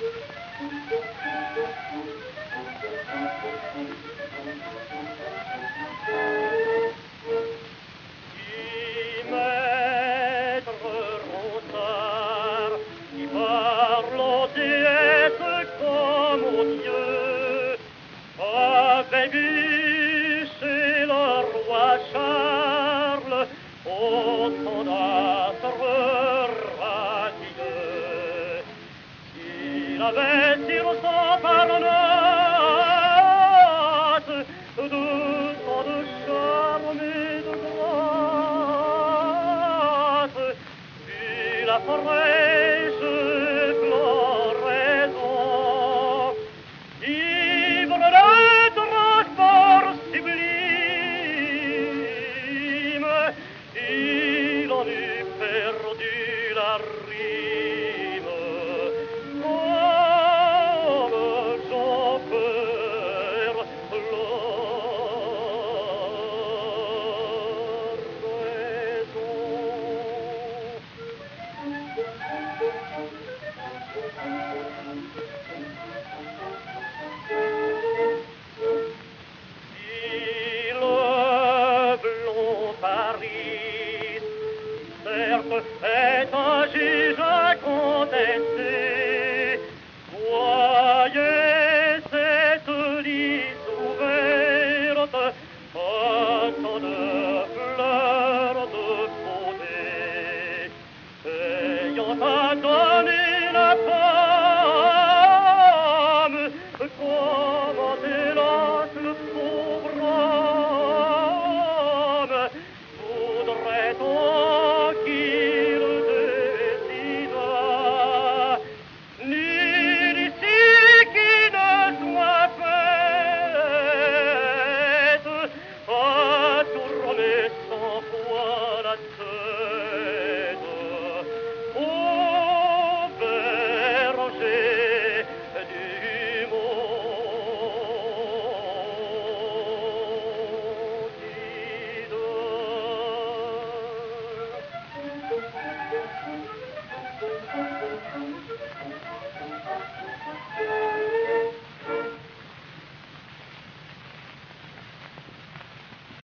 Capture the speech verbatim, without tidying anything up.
Chez le roi Charles, au temps d'âpre radieux, il avait sur son Parnasse de tant de charme et de grâce, puis la fraîche floraison, ivre de il en eût perdu la rime, comme j'en perds la raison.